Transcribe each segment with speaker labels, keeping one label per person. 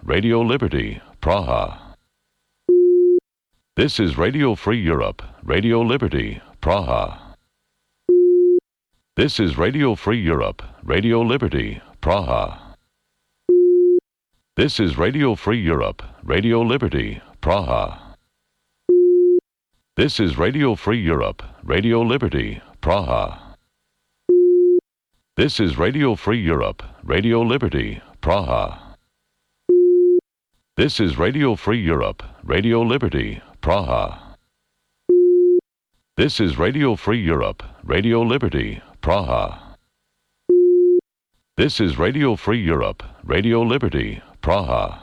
Speaker 1: Radio Liberty, Praha. This is Radio Free Europe, Radio Liberty, Praha. This is Radio Free Europe, Radio Liberty, Praha. This is Radio Free Europe, Radio Liberty, Praha. This is Radio Free Europe, Radio Liberty, Praha. This is Radio Free Europe, Radio Liberty, Praha. This is Radio Free Europe, Radio Liberty, Praha. This is Radio Free Europe, Radio Liberty, Praha. This is Radio Free Europe, Radio Liberty, Praha.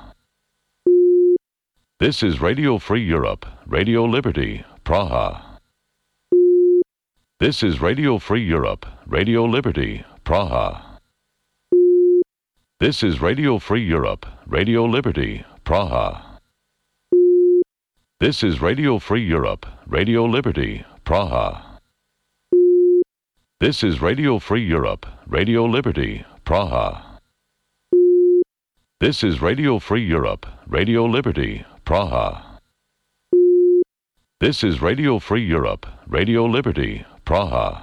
Speaker 1: This is Radio Free Europe, Radio Liberty, Praha. This is Radio Free Europe, Radio Liberty, Praha. This is Radio Free Europe, Radio Liberty, Praha. This is Radio Free Europe, Radio Liberty, Praha. This is Radio Free Europe, Radio Liberty, Praha. This is Radio Free Europe, Radio Liberty, Praha. This is Radio Free Europe, Radio Liberty, Praha.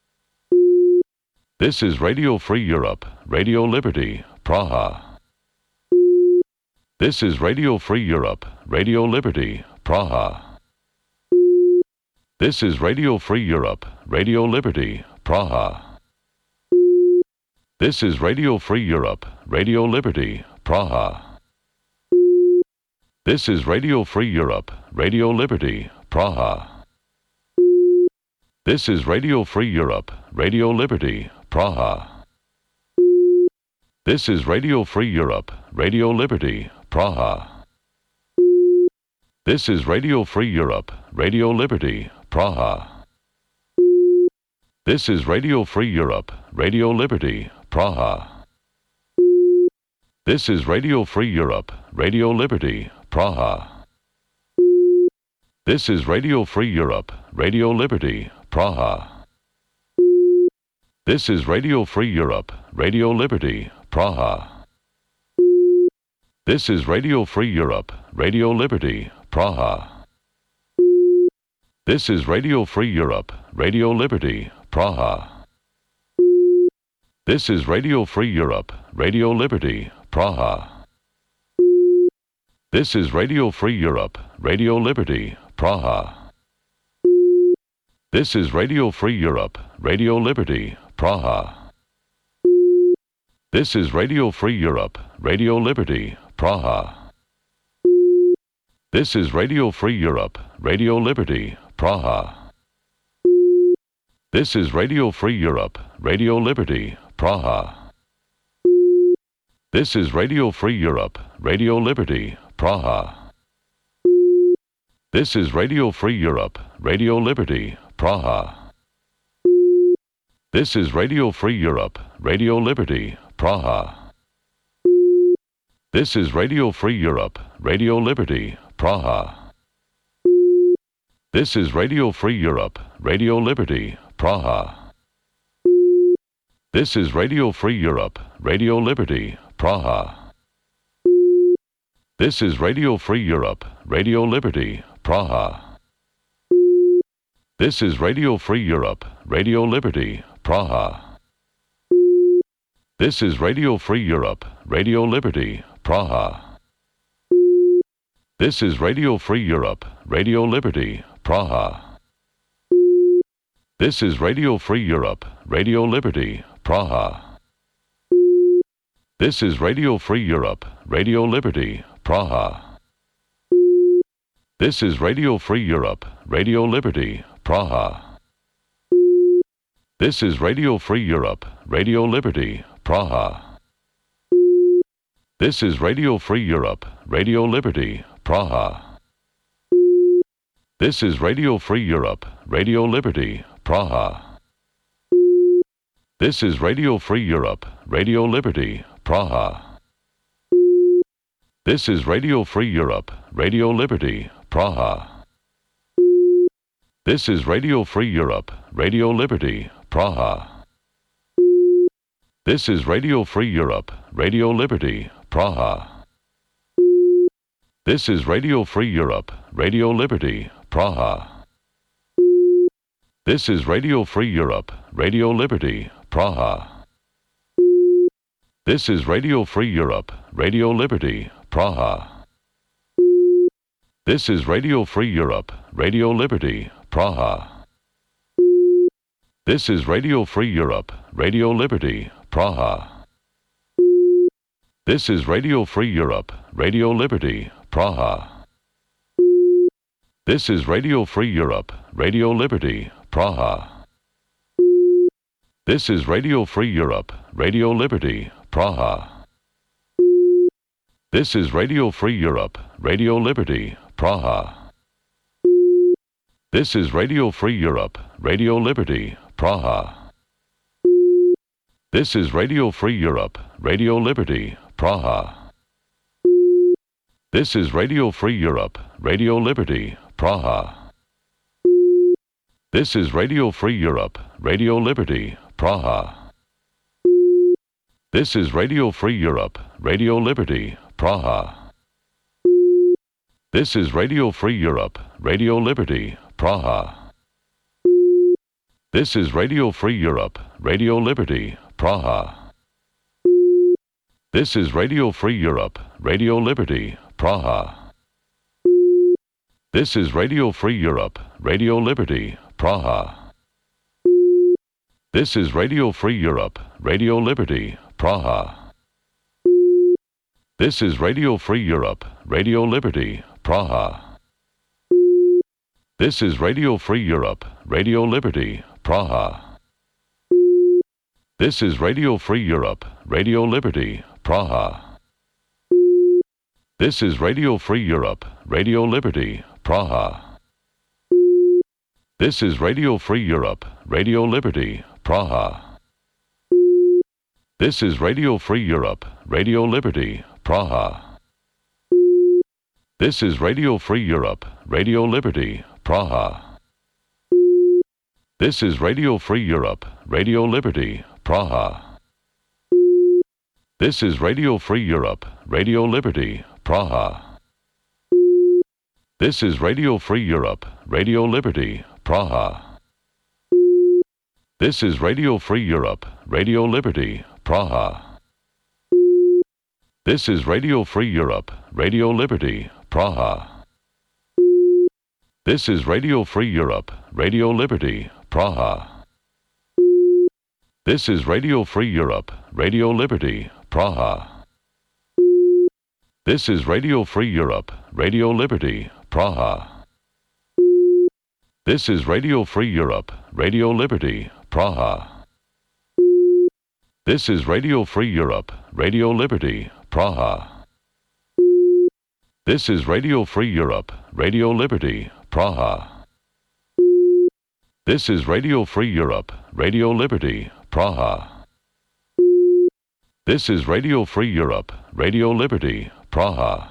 Speaker 1: This is Radio Free Europe, Radio Liberty, Praha. This is Radio Free Europe, Radio Liberty, Praha. This is Radio Free Europe, Radio Liberty, Praha. This is Radio Free Europe, Radio Liberty, Praha. This is Radio Free Europe, Radio Liberty, Praha. This is Radio Free Europe, Radio Liberty, Praha. This is Radio Free Europe, Radio Liberty, Praha. This is Radio Free Europe, Radio Liberty, Praha. This is Radio Free Europe, Radio Liberty, Praha. This is Radio Free Europe, Radio Liberty, Praha. This is Radio Free Europe, Radio Liberty, Praha. This is Radio Free Europe, Radio Liberty, Praha. This is Radio Free Europe, Radio Liberty, Praha. This is Radio Free Europe, Radio Liberty, Praha. This is Radio Free Europe, Radio Liberty, Praha. This is Radio Free Europe, Radio Liberty, Praha. This is Radio Free Europe, Radio Liberty, Praha. This is Radio Free Europe, Radio Liberty, Praha. This is Radio Free Europe, Radio Liberty, Praha. This is Radio Free Europe, Radio Liberty, Praha. This is Radio Free Europe, Radio Liberty, Praha. This is Radio Free Europe, Radio Liberty, Praha. This is Radio Free Europe, Radio Liberty, Praha. This is Radio Free Europe, Radio Liberty, Praha. This is Radio Free Europe, Radio Liberty, Praha. This is Radio Free Europe, Radio Liberty, Praha. This is Radio Free Europe, Radio Liberty, Praha. This is Radio Free Europe, Radio Liberty, Praha. This is Radio Free Europe, Radio Liberty, Praha. This is Radio Free Europe, Radio Liberty, Praha. This is Radio Free Europe, Radio Liberty, Praha. This is Radio Free Europe, Radio Liberty, Praha. This is Radio Free Europe, Radio Liberty, Praha. This is Radio Free Europe, Radio Liberty, Praha. This is Radio Free Europe, Radio Liberty, Praha. This is Radio Free Europe, Radio Liberty, Praha. This is Radio Free Europe, Radio Liberty, Praha. This is Radio Free Europe, Radio Liberty, Praha. This is Radio Free Europe, Radio Liberty, Praha. This is Radio Free Europe, Radio Liberty, Praha. This is Radio Free Europe, Radio Liberty, Praha. This is Radio Free Europe, Radio Liberty, Praha. This is Radio Free Europe, Radio Liberty, Praha. This is Radio Free Europe, Radio Liberty, Praha. This is Radio Free Europe, Radio Liberty, Praha. This is Radio Free Europe, Radio Liberty, Praha. This is Radio Free Europe, Radio Liberty, Praha. This is Radio Free Europe, Radio Liberty, Praha. This is Radio Free Europe, Radio Liberty, Praha. This is Radio Free Europe, Radio Liberty, Praha. This is Radio Free Europe, Radio Liberty, Praha. This is Radio Free Europe, Radio Liberty, Praha. This is Radio Free Europe, Radio Liberty, Praha. This is Radio Free Europe, Radio Liberty, Praha. This is Radio Free Europe, Radio Liberty, Praha. This is Radio Free Europe, Radio Liberty, Praha. This is Radio Free Europe, Radio Liberty, Praha. This is Radio Free Europe, Radio Liberty, Praha. This is Radio Free Europe, Radio Liberty, Praha. This is Radio Free Europe, Radio Liberty, Praha. This is Radio Free Europe, Radio Liberty, Praha. This is Radio Free Europe, Radio Liberty, Praha. This is Radio Free Europe, Radio Liberty, Praha. This is Radio Free Europe, Radio Liberty, Praha. This is Radio Free Europe, Radio Liberty, Praha. This is Radio Free Europe, Radio Liberty, Praha. This is Radio Free Europe, Radio Liberty, Praha. This is Radio Free Europe, Radio Liberty, Praha. This is Radio Free Europe, Radio Liberty, Praha. This is Radio Free Europe, Radio Liberty, Praha. This is Radio Free Europe, Radio Liberty, Praha. This is Radio Free Europe, Radio Liberty, Praha. This is Radio Free Europe, Radio Liberty, Praha. This is Radio Free Europe, Radio Liberty, Praha. This is Radio Free Europe, Radio Liberty, Praha. This is Radio Free Europe, Radio Liberty, Praha. This is Radio Free Europe, Radio Liberty, Praha. This is Radio Free Europe, Radio Liberty, Praha. This is Radio Free Europe, Radio Liberty, Praha.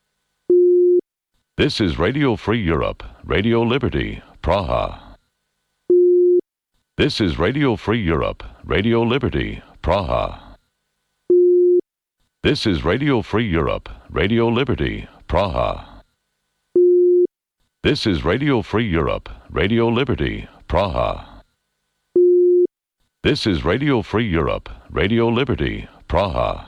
Speaker 1: This is Radio Free Europe, Radio Liberty, Praha. This is Radio Free Europe, Radio Liberty, Praha. This is Radio Free Europe, Radio Liberty, Praha. This is Radio Free Europe, Radio Liberty, Praha. This is Radio Free Europe, Radio Liberty, Praha.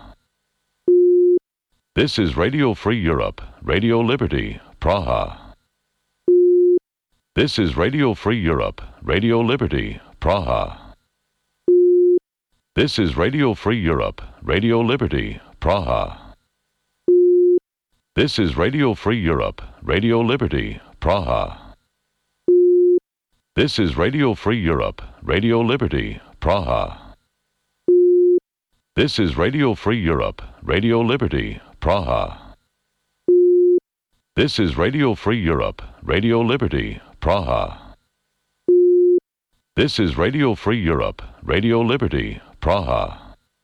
Speaker 1: This is Radio Free Europe, Radio Liberty, Praha. This is Radio Free Europe, Radio Liberty, Praha. This is Radio Free Europe, Radio Liberty, Praha. This is Radio Free Europe, Radio Liberty, Praha. This is Radio Free Europe, Radio Liberty, Praha. This is Radio Free Europe, Radio Liberty, Praha. This is Radio Free Europe, Radio Liberty, Praha. This is Radio Free Europe, Radio Liberty, Praha.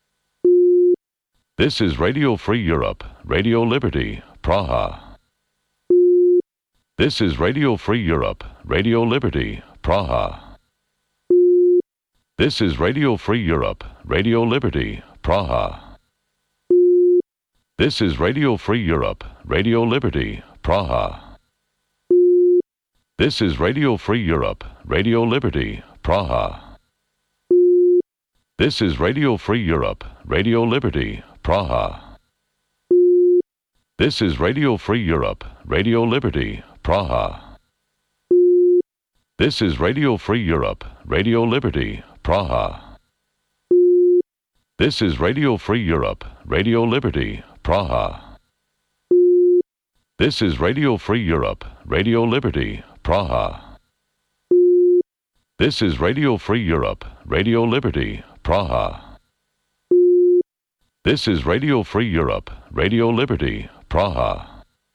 Speaker 1: This is Radio Free Europe, Radio Liberty, Praha. This is Radio Free Europe, Radio Liberty, Praha. This is Radio Free Europe, Radio Liberty, Praha. This is Radio Free Europe, Radio Liberty, Praha. This is Radio Free Europe, Radio Liberty, Praha. This is Radio Free Europe, Radio Liberty, Praha. This is Radio Free Europe, Radio Liberty, Praha. This is Radio Free Europe, Radio Liberty, Praha. This is Radio Free Europe, Radio Liberty, Praha. This is Radio Free Europe, Radio Liberty, Praha. This is Radio Free Europe, Radio Liberty, Praha. This is Radio Free Europe, Radio Liberty, Praha.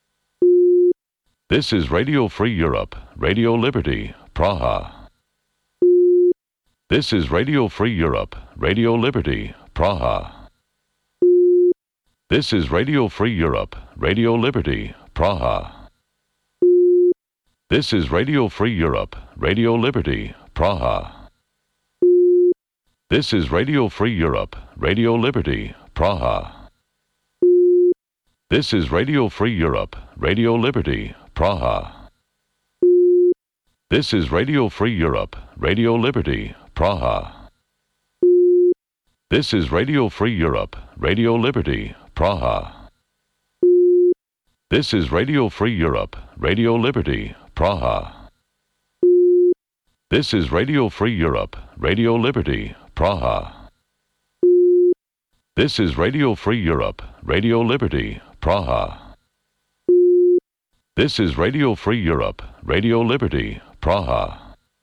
Speaker 1: This is Radio Free Europe, Radio Liberty, Praha. This is Radio Free Europe, Radio Liberty, Praha. This is Radio Free Europe, Radio Liberty, Praha. This is Radio Free Europe, Radio Liberty, Praha. This is Radio Free Europe, Radio Liberty, Praha. This is Radio Free Europe, Radio Liberty, Praha. This is Radio Free Europe, Radio Liberty, Praha. This is Radio Free Europe, Radio Liberty, Praha. This is Radio Free Europe, Radio Liberty, Praha. This is Radio Free Europe, Radio Liberty, Praha. This is Radio Free Europe, Radio Liberty, Praha. This is Radio Free Europe, Radio Liberty, Praha.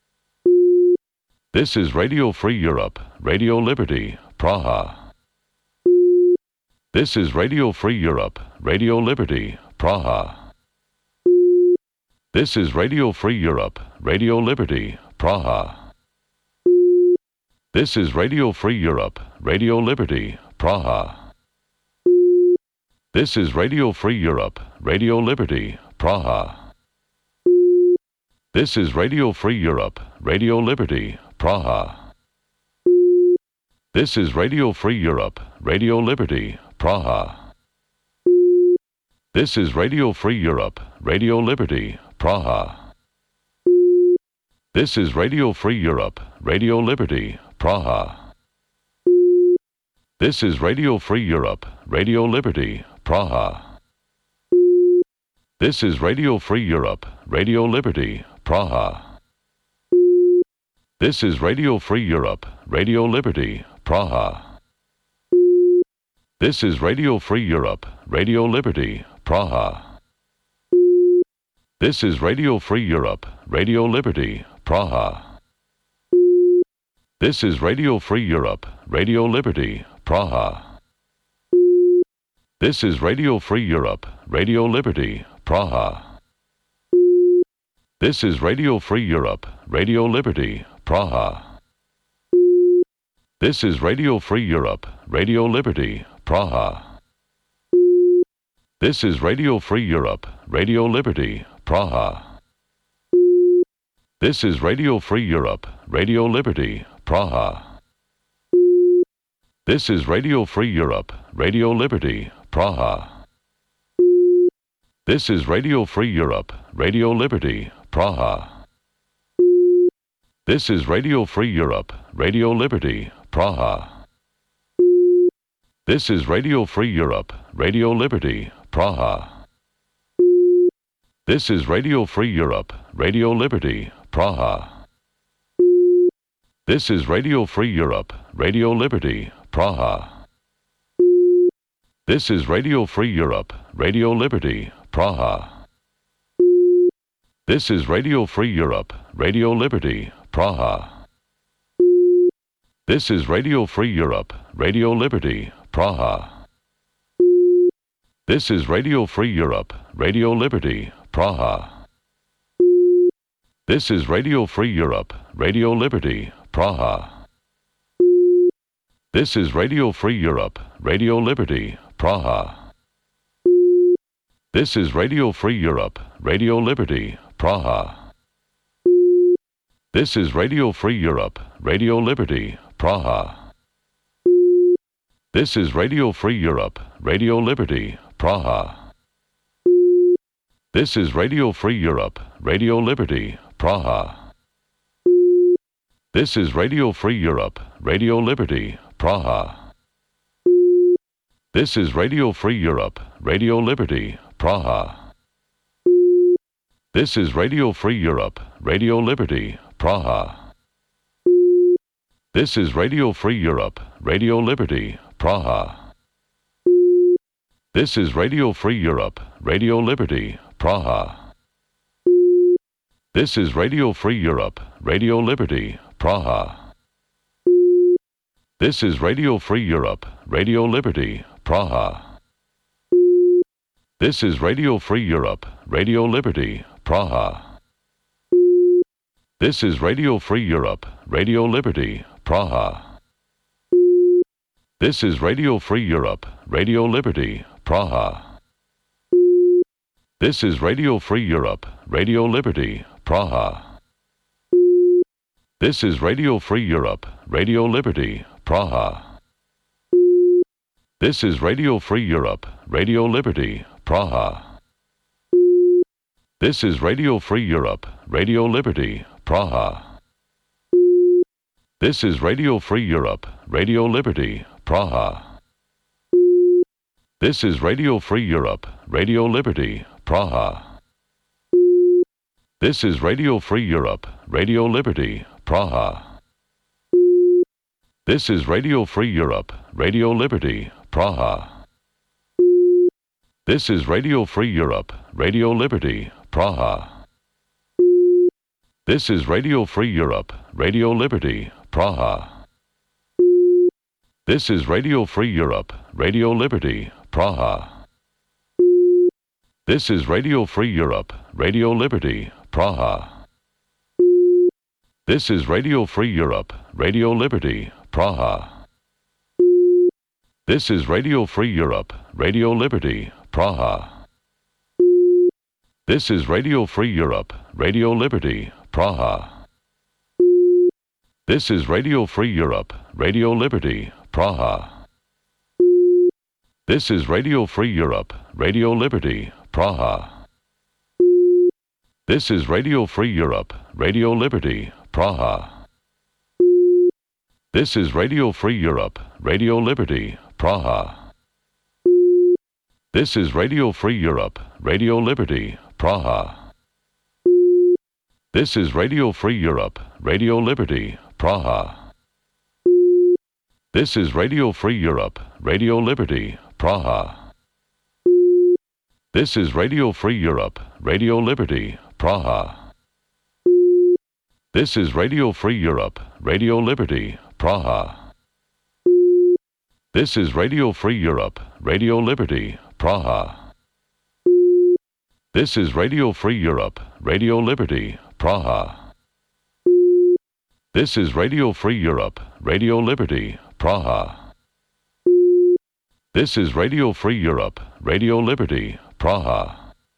Speaker 1: This is Radio Free Europe, Radio Liberty, Praha. This is Radio Free Europe, Radio Liberty, Praha. This is Radio Free Europe, Radio Liberty, Praha. This is Radio Free Europe, Radio Liberty, Praha. This is Radio Free Europe, Radio Liberty, Praha. This is Radio Free Europe, Radio Liberty, Praha. This is Radio Free Europe, Radio Liberty, Praha. This is Radio Free Europe, Radio Liberty, Praha. This is Radio Free Europe, Radio Liberty, Praha. This is Radio Free Europe, Radio Liberty, Praha. This is Radio Free Europe, Radio Liberty, Praha. This is Radio Free Europe, Radio Liberty, Praha. This is Radio Free Europe, Radio Liberty, Praha. This is Radio Free Europe, Radio Liberty, Praha. This is Radio Free Europe, Radio Liberty, Praha. This is Radio Free Europe, Radio Liberty, Praha. This is Radio Free Europe, Radio Liberty, Praha. This is Radio Free Europe, Radio Liberty, Praha. This is Radio Free Europe, Radio Liberty, Praha. This is Radio Free Europe, Radio Liberty, Praha. This is Radio Free Europe, Radio Liberty, Praha. This is Radio Free Europe, Radio Liberty, Praha. This is Radio Free Europe, Radio Liberty, Praha. This is Radio Free Europe, Radio Liberty, Praha. This is Radio Free Europe, Radio Liberty, Praha. This is Radio Free Europe, Radio Liberty, Praha. This is Radio Free Europe, Radio Liberty, Praha. This is Radio Free Europe, Radio Liberty, Praha. This is Radio Free Europe, Radio Liberty, Praha. This is Radio Free Europe, Radio Liberty, Praha. This is Radio Free Europe, Radio Liberty, Praha. This is Radio Free Europe, Radio Liberty, Praha. This is Radio Free Europe, Radio Liberty, Praha. This is Radio Free Europe, Radio Liberty, Praha. This is Radio Free Europe, Radio Liberty, Praha. This is Radio Free Europe, Radio Liberty, Praha. This is Radio Free Europe, Radio Liberty, Praha. This is Radio Free Europe, Radio Liberty, Praha. This is Radio Free Europe, Radio Liberty, Praha. This is Radio Free Europe, Radio Liberty, Praha. This is Radio Free Europe, Radio Liberty, Praha. This is Radio Free Europe, Radio Liberty, Praha. This is Radio Free Europe, Radio Liberty, Praha. This is Radio Free Europe, Radio Liberty, Praha. This is Radio Free Europe, Radio Liberty, Praha. This is Radio Free Europe, Radio Liberty, Praha. This is Radio Free Europe, Radio Liberty, Praha. This is Radio Free Europe, Radio Liberty, Praha. This is Radio Free Europe, Radio Liberty, Praha. This is Radio Free Europe, Radio Liberty, Praha. This is Radio Free Europe, Radio Liberty, Praha. This is Radio Free Europe, Radio Liberty, Praha. This is Radio Free Europe, Radio Liberty, Praha. This is Radio Free Europe, Radio Liberty, Praha. This is Radio Free Europe, Radio Liberty, Praha. This is Radio Free Europe, Radio Liberty, Praha. This is Radio Free Europe, Radio Liberty, Praha. This is Radio Free Europe, Radio Liberty, Praha. This is Radio Free Europe, Radio Liberty, Praha. This is Radio Free Europe, Radio Liberty, Praha. This is Radio Free Europe, Radio Liberty, Praha. This is Radio Free Europe, Radio Liberty, Praha. This is Radio Free Europe, Radio Liberty, Praha. This is Radio Free Europe, Radio Liberty, Praha. This is Radio Free Europe, Radio Liberty, Praha. This is Radio Free Europe, Radio Liberty, Praha. This is Radio Free Europe, Radio Liberty, Praha. This is Radio Free Europe, Radio Liberty, Praha. This is Radio Free Europe, Radio Liberty, Praha. This is Radio Free Europe, Radio Liberty, Praha. This is Radio Free Europe, Radio Liberty, Praha. This is Radio Free Europe, Radio Liberty, Praha. This is Radio Free Europe, Radio Liberty, Praha. This is Radio Free Europe, Radio Liberty, Praha.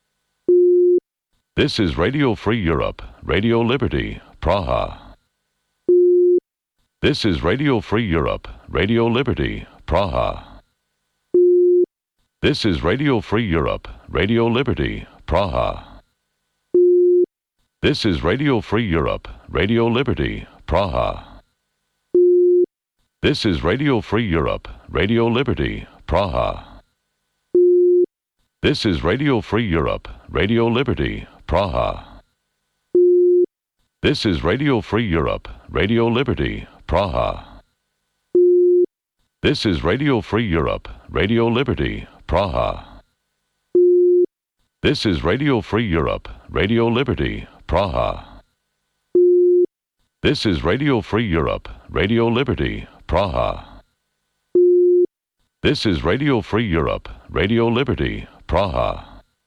Speaker 1: This is Radio Free Europe, Radio Liberty, Praha. This is Radio Free Europe, Radio Liberty, Praha. This is Radio Free Europe, Radio Liberty, Praha. This is Radio Free Europe, Radio Liberty, Praha. This is Radio Free Europe, Radio Liberty, Praha. This is Radio Free Europe, Radio Liberty, Praha. This is Radio Free Europe, Radio Liberty, Praha. This is Radio Free Europe, Radio Liberty, Praha. This is Radio Free Europe, Radio Liberty, Praha. This is Radio Free Europe, Radio Liberty, Praha. This is Radio Free Europe, Radio Liberty, Praha.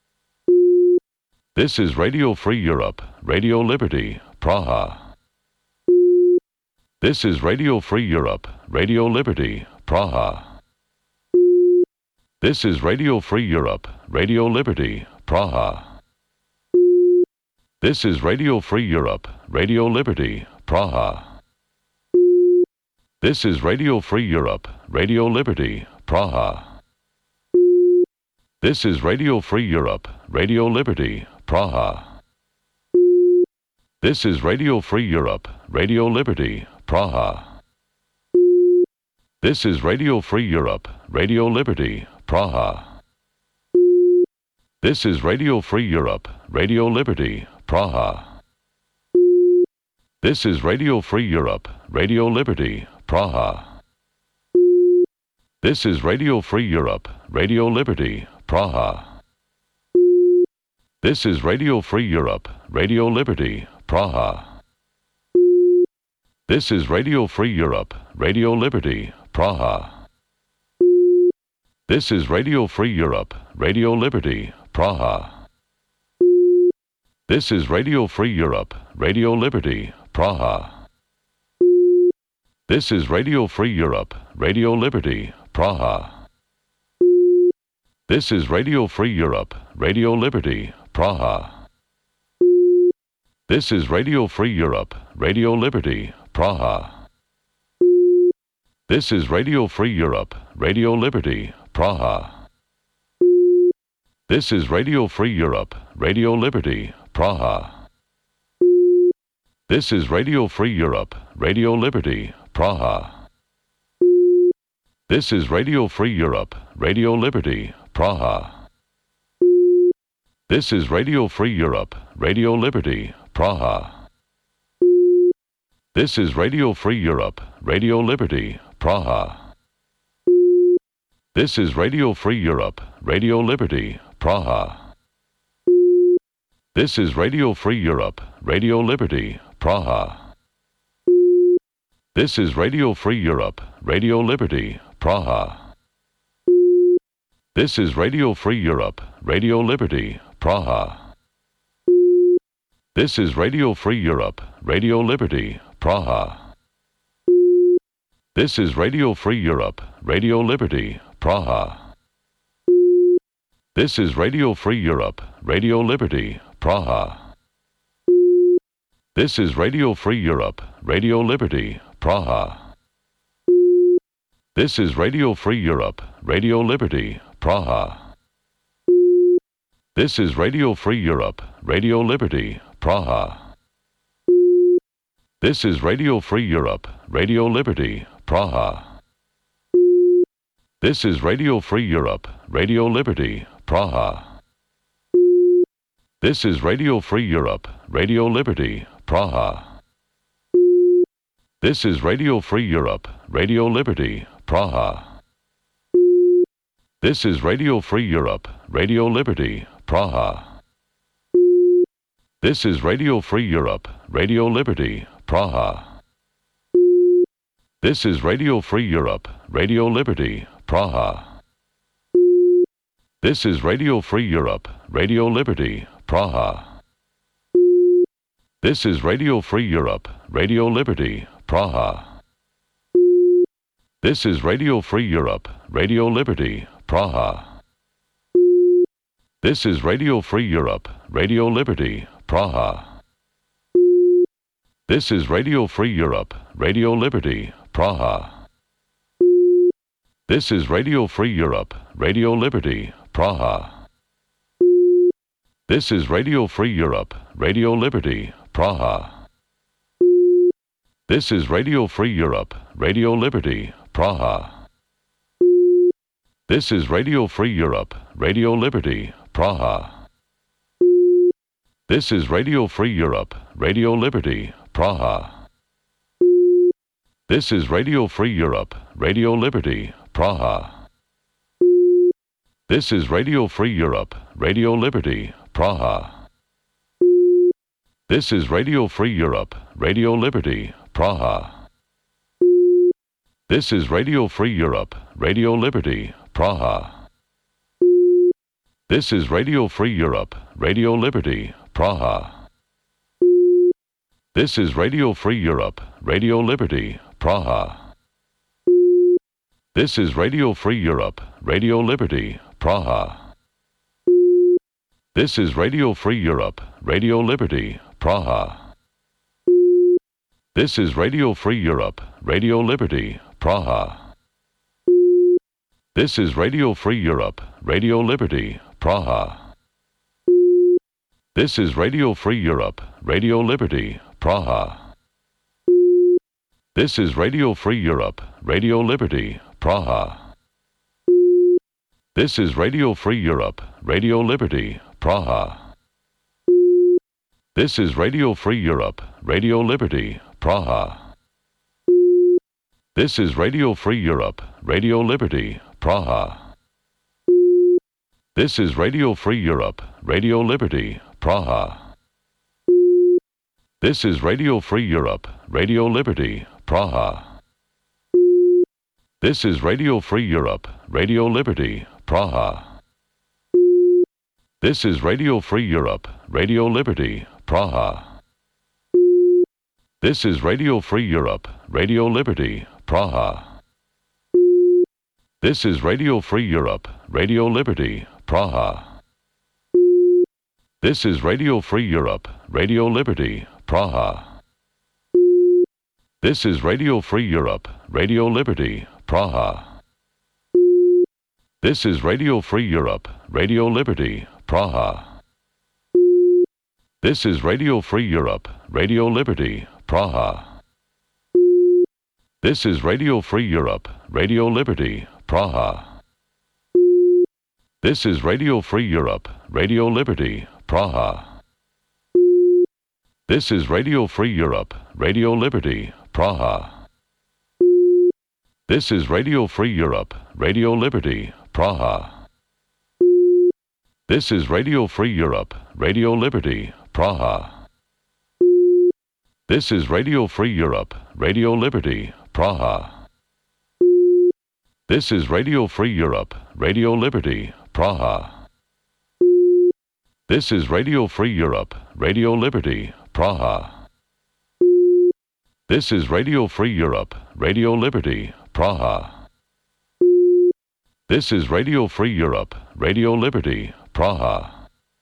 Speaker 1: This is Radio Free Europe, Radio Liberty, Praha. This is Radio Free Europe, Radio Liberty, Praha. This is Radio Free Europe, Radio Liberty, Praha. This is Radio Free Europe, Radio Liberty, Praha. This is Radio Free Europe, Radio Liberty, Praha. This is Radio Free Europe, Radio Liberty, Praha. This is Radio Free Europe, Radio Liberty, Praha. This is Radio Free Europe, Radio Liberty, Praha. This is Radio Free Europe, Radio Liberty, Praha. This is Radio Free Europe, Radio Liberty, Praha. This is Radio Free Europe, Radio Liberty, Praha. This is Radio Free Europe, Radio Liberty, Praha. This is Radio Free Europe, Radio Liberty, Praha. This is Radio Free Europe, Radio Liberty, Praha. This is Radio Free Europe, Radio Liberty, Praha. This is Radio Free Europe, Radio Liberty, Praha. This is Radio Free Europe, Radio Liberty, Praha. This is Radio Free Europe, Radio Liberty, Praha. This is Radio Free Europe, Radio Liberty, Praha. This is Radio Free Europe, Radio Liberty, Praha. This is Radio Free Europe, Radio Liberty, Praha. This is Radio Free Europe, Radio Liberty, Praha. This is Radio Free Europe, Radio Liberty, Praha. This is Radio Free Europe, Radio Liberty, Praha. This is Radio Free Europe, Radio Liberty, Praha. This is Radio Free Europe, Radio Liberty, Praha. This is Radio Free Europe, Radio Liberty, Praha. This is Radio Free Europe, Radio Liberty, Praha. This is Radio Free Europe, Radio Liberty, Praha. This is Radio Free Europe, Radio Liberty, Praha. This is Radio Free Europe, Radio Liberty, Praha. This is Radio Free Europe, Radio Liberty, Praha. This is Radio Free Europe, Radio Liberty, Praha. This is Radio Free Europe, Radio Liberty, Praha. This is Radio Free Europe, Radio Liberty, Praha. This is Radio Free Europe, Radio Liberty, Praha. This is Radio Free Europe, Radio Liberty, Praha. This is Radio Free Europe, Radio Liberty, Praha. This is Radio Free Europe, Radio Liberty, Praha. This is Radio Free Europe, Radio Liberty, Praha. This is Radio Free Europe, Radio Liberty, Praha. This is Radio Free Europe, Radio Liberty, Praha. This is Radio Free Europe, Radio Liberty, Praha. This is Radio Free Europe, Radio Liberty, Praha. This is Radio Free Europe, Radio Liberty, Praha. This is Radio Free Europe, Radio Liberty, Praha. This is Radio Free Europe, Radio Liberty, Praha. This is Radio Free Europe, Radio Liberty, Praha. This is Radio Free Europe, Radio Liberty, Praha. This is Radio Free Europe, Radio Liberty, Praha. This is Radio Free Europe, Radio Liberty, Praha. This is Radio Free Europe, Radio Liberty, Praha. This is Radio Free Europe, Radio Liberty, Praha. This is Radio Free Europe, Radio Liberty, Praha. This is Radio Free Europe, Radio Liberty, Praha. This is Radio Free Europe, Radio Liberty, Praha. This is Radio Free Europe, Radio Liberty, Praha. This is Radio Free Europe, Radio Liberty, Praha. This is Radio Free Europe, Radio Liberty, Praha. This is Radio Free Europe, Radio Liberty, Praha. This is Radio Free Europe, Radio Liberty, Praha. This is Radio Free Europe, Radio Liberty, Praha. This is Radio Free Europe, Radio Liberty, Praha. This is Radio Free Europe, Radio Liberty, Praha. This is Radio Free Europe, Radio Liberty, Praha. This is Radio Free Europe, Radio Liberty, Praha. This is Radio Free Europe, Radio Liberty, Praha. This is Radio Free Europe, Radio Liberty, Praha. This is Radio Free Europe, Radio Liberty, Praha. This is Radio Free Europe, Radio Liberty, Praha. This is Radio Free Europe, Radio Liberty, Praha. This is Radio Free Europe, Radio Liberty, Praha. This is Radio Free Europe, Radio Liberty, Praha. This is Radio Free Europe, Radio Liberty, Praha. This is Radio Free Europe, Radio Liberty, Praha. This is Radio Free Europe, Radio Liberty, Praha. This is Radio Free Europe, Radio Liberty, Praha. This is Radio Free Europe, Radio Liberty, Praha. This is Radio Free Europe, Radio Liberty, Praha. This is Radio Free Europe, Radio Liberty, Praha. This is Radio Free Europe, Radio Liberty, Praha. This is Radio Free Europe, Radio Liberty, Praha. This is Radio Free Europe, Radio Liberty, Praha. This is Radio Free Europe, Radio Liberty, Praha. This is Radio Free Europe, Radio Liberty, Praha. This is Radio Free Europe, Radio Liberty, Praha.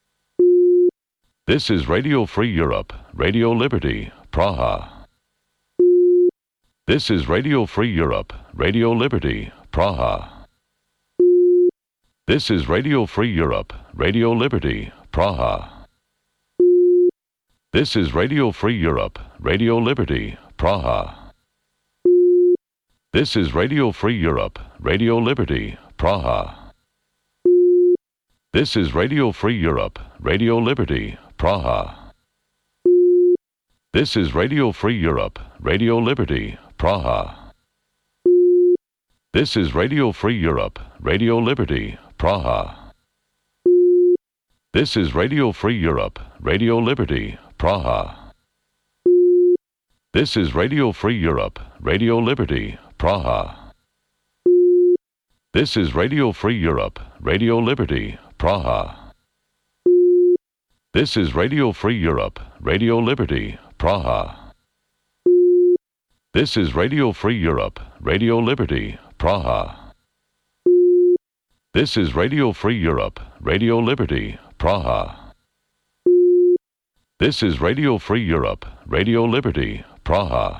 Speaker 1: This is Radio Free Europe, Radio Liberty, Praha. This is Radio Free Europe, Radio Liberty, Praha. This is Radio Free Europe, Radio Liberty, Praha. This is Radio Free Europe, Radio Liberty, Praha. This is Radio Free Europe, Radio Liberty, Praha. This is Radio Free Europe, Radio Liberty, Praha. This is Radio Free Europe, Radio Liberty, Praha. This is Radio Free Europe, Radio Liberty, Praha. This is Radio Free Europe, Radio Liberty, Praha. This is Radio Free Europe, Radio Liberty, Praha. This is Radio Free Europe, Radio Liberty, Praha. This is Radio Free Europe, Radio Liberty, Praha. This is Radio Free Europe, Radio Liberty, Praha. This is Radio Free Europe, Radio Liberty, Praha. This is Radio Free Europe, Radio Liberty, Praha.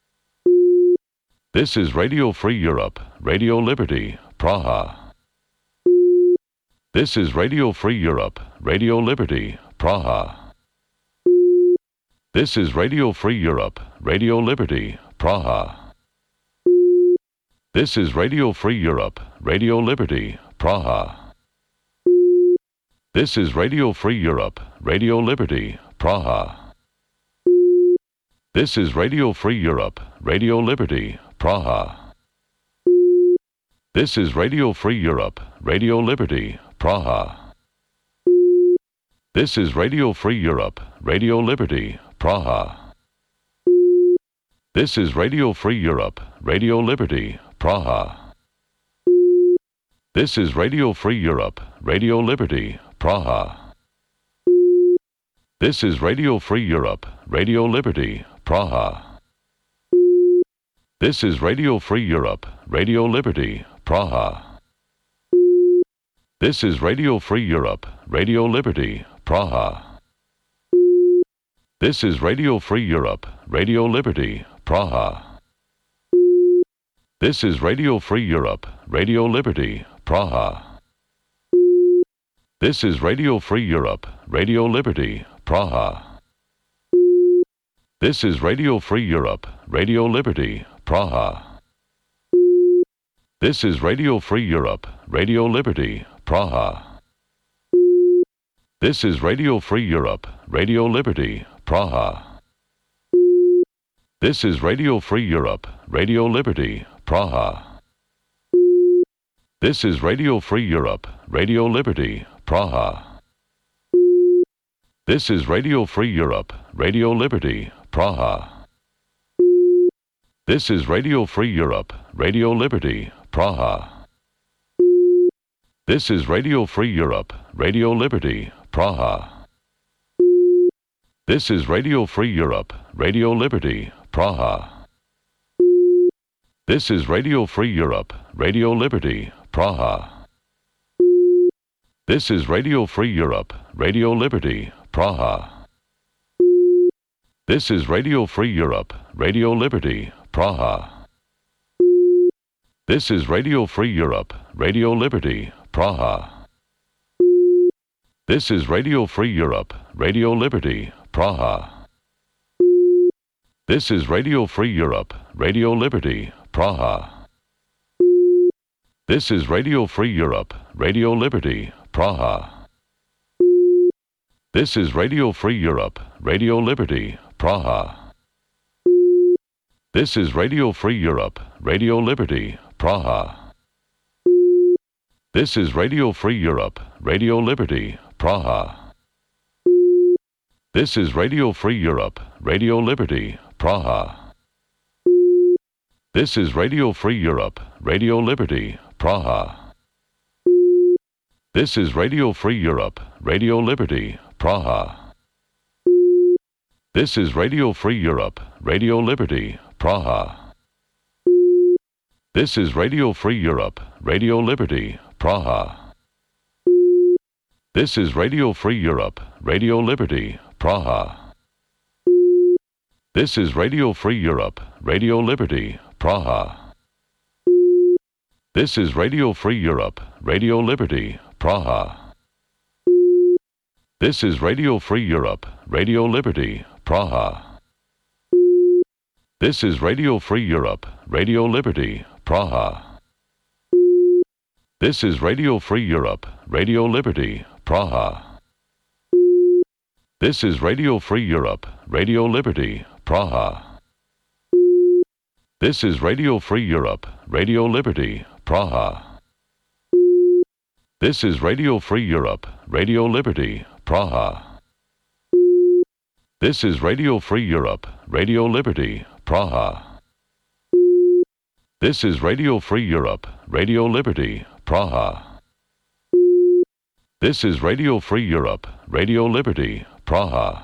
Speaker 1: This is Radio Free Europe, Radio Liberty, Praha. This is Radio Free Europe, Radio Liberty, Praha. This is Radio Free Europe, Radio Liberty, Praha. This is Radio Free Europe, Radio Liberty, Praha. This is Radio Free Europe, Radio Liberty, Praha. This is Radio Free Europe, Radio Liberty, Praha. This is Radio Free Europe, Radio Liberty, Praha. This is Radio Free Europe, Radio Liberty, Praha. This is Radio Free Europe, Radio Liberty, Praha. This is Radio Free Europe, Radio Liberty, Praha. This is Radio Free Europe, Radio Liberty, Praha. This is Radio Free Europe, Radio Liberty, Praha. This is Radio Free Europe, Radio Liberty, Praha. This is Radio Free Europe, Radio Liberty, Praha. This is Radio Free Europe, Radio Liberty, Praha. This is Radio Free Europe, Radio Liberty, Praha. This is Radio Free Europe, Radio Liberty, Praha. This is Radio Free Europe, Radio Liberty, Praha. This is Radio Free Europe, Radio Liberty, Praha. This is Radio Free Europe, Radio Liberty, Praha. This is Radio Free Europe, Radio Liberty, Praha. This is Radio Free Europe, Radio Liberty, Praha. This is Radio Free Europe, Radio Liberty, Praha. This is Radio Free Europe, Radio Liberty, Praha. This is Radio Free Europe, Radio Liberty, Praha. This is Radio Free Europe, Radio Liberty, Praha. This is Radio Free Europe, Radio Liberty, Praha. This is Radio Free Europe, Radio Liberty, Praha. This is Radio Free Europe, Radio Liberty, Praha. This is Radio Free Europe, Radio Liberty, Praha. This is Radio Free Europe, Radio Liberty, Praha. This is Radio Free Europe, Radio Liberty, Praha. This is Radio Free Europe, Radio Liberty, Praha. This is Radio Free Europe, Radio Liberty, Praha. This is Radio Free Europe, Radio Liberty, Praha. This is Radio Free Europe, Radio Liberty, Praha. This is Radio Free Europe, Radio Liberty, Praha. This is Radio Free Europe, Radio Liberty, Praha. This is Radio Free Europe, Radio Liberty, Praha. This is Radio Free Europe, Radio Liberty, Praha. This is Radio Free Europe, Radio Liberty, Praha. This is Radio Free Europe, Radio Liberty, Praha. This is Radio Free Europe, Radio Liberty, Praha. This is Radio Free Europe, Radio Liberty, Praha. This is Radio Free Europe, Radio Liberty, Praha. This is Radio Free Europe, Radio Liberty, Praha. This is Radio Free Europe, Radio Liberty, Praha. This is Radio Free Europe, Radio Liberty, Praha. This is Radio Free Europe, Radio Liberty, Praha. This is Radio Free Europe, Radio Liberty, Praha. This is Radio Free Europe, Radio Liberty, Praha. This is Radio Free Europe, Radio Liberty, Praha.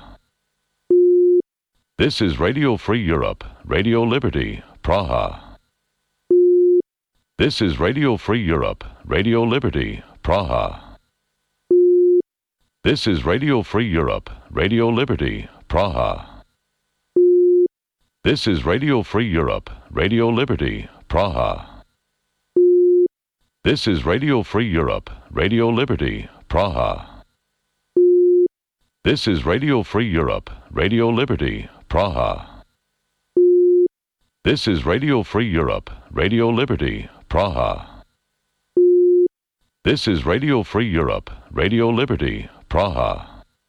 Speaker 1: This is Radio Free Europe, Radio Liberty, Praha. This is Radio Free Europe, Radio Liberty, Praha. This is Radio Free Europe, Radio Liberty, Praha. This is Radio Free Europe, Radio Liberty, Praha. This is Radio Free Europe, Radio Liberty, Praha. This is Radio Free Europe, Radio Liberty, Praha. This is Radio Free Europe, Radio Liberty, Praha. This is Radio Free Europe, Radio Liberty, Praha.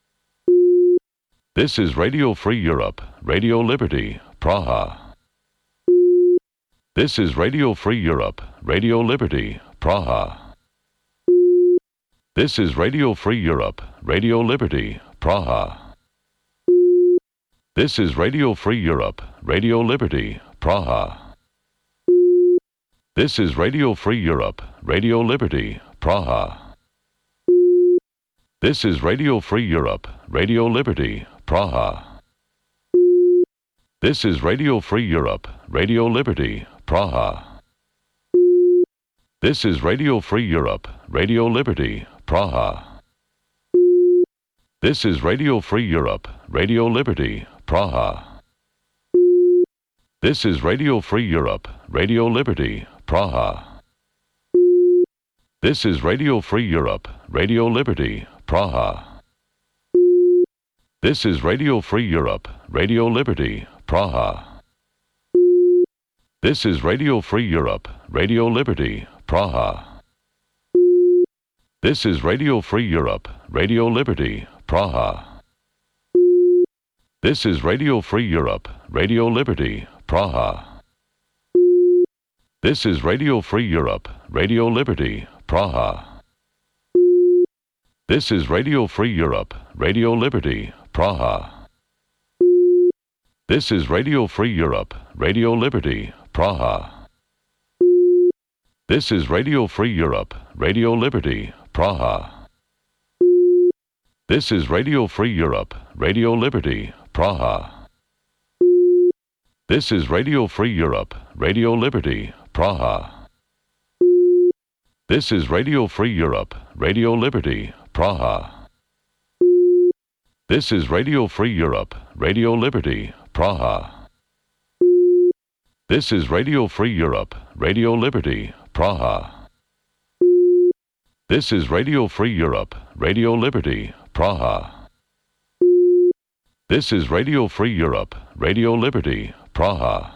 Speaker 1: This is Radio Free Europe, Radio Liberty, Praha. This is Radio Free Europe, Radio Liberty, Praha. This is Radio Free Europe, Radio Liberty, Praha. This is Radio Free Europe, Radio Liberty, Praha. This is Radio Free Europe, Radio Liberty, Praha. This is Radio Free Europe, Radio Liberty, Praha. This is Radio Free Europe, Radio Liberty, Praha. This is Radio Free Europe, Radio Liberty, Praha. This is Radio Free Europe, Radio Liberty, Praha. This is Radio Free Europe, Radio Liberty, Praha. This is Radio Free Europe, Radio Liberty, Praha. This is Radio Free Europe, Radio Liberty, Praha. This is Radio Free Europe, Radio Liberty, Praha. This is Radio Free Europe, Radio Liberty, Praha. This is Radio Free Europe, Radio Liberty, Praha. This is Radio Free Europe, Radio Liberty, Praha. This is Radio Free Europe, Radio Liberty, Praha. This is Radio Free Europe, Radio Liberty, Praha. This is Radio Free Europe, Radio Liberty, Praha. This is Radio Free Europe, Radio Liberty, Praha. This is Radio Free Europe, Radio Liberty, Praha. This is Radio Free Europe, Radio Liberty, Praha. This is Radio Free Europe, Radio Liberty, Praha. This is Radio Free Europe, Radio Liberty, Praha. This is Radio Free Europe, Radio Liberty, Praha. This is Radio Free Europe, Radio Liberty, Praha.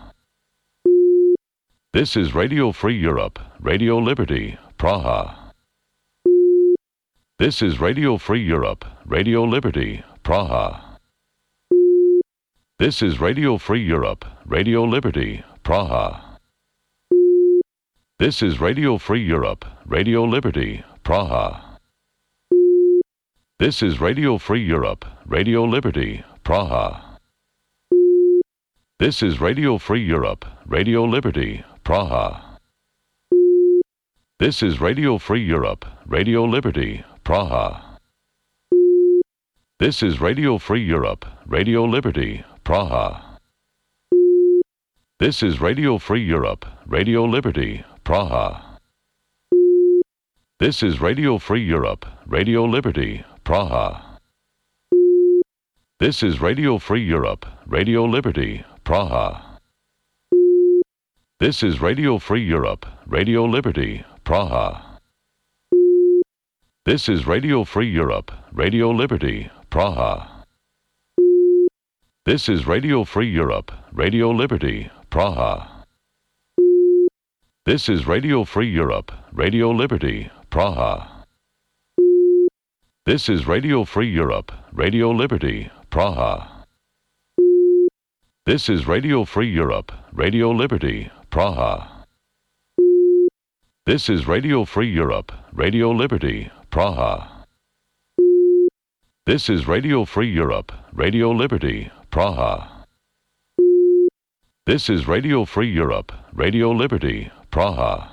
Speaker 1: This is Radio Free Europe, Radio Liberty, Praha. This is Radio Free Europe, Radio Liberty, Praha. This is Radio Free Europe, Radio Liberty, Praha. This is Radio Free Europe, Radio Liberty, Praha. This is Radio Free Europe, Radio Liberty, Praha. This is Radio Free Europe, Radio Liberty, Praha. This is Radio Free Europe, Radio Liberty, Praha. This is Radio Free Europe, Radio Liberty, Praha. This is Radio Free Europe, Radio Liberty, Praha. This is Radio Free Europe, Radio Liberty, Praha. This is Radio Free Europe, Radio Liberty, Praha. This is Radio Free Europe, Radio Liberty, Praha. This is Radio Free Europe, Radio Liberty, Praha. This is Radio Free Europe, Radio Liberty, Praha. This is Radio Free Europe, Radio Liberty, Praha. This is Radio Free Europe, Radio Liberty, Praha. This is Radio Free Europe, Radio Liberty, Praha. This is Radio Free Europe, Radio Liberty, Praha. This is Radio Free Europe, Radio Liberty, Praha. This is Radio Free Europe, Radio Liberty, Praha.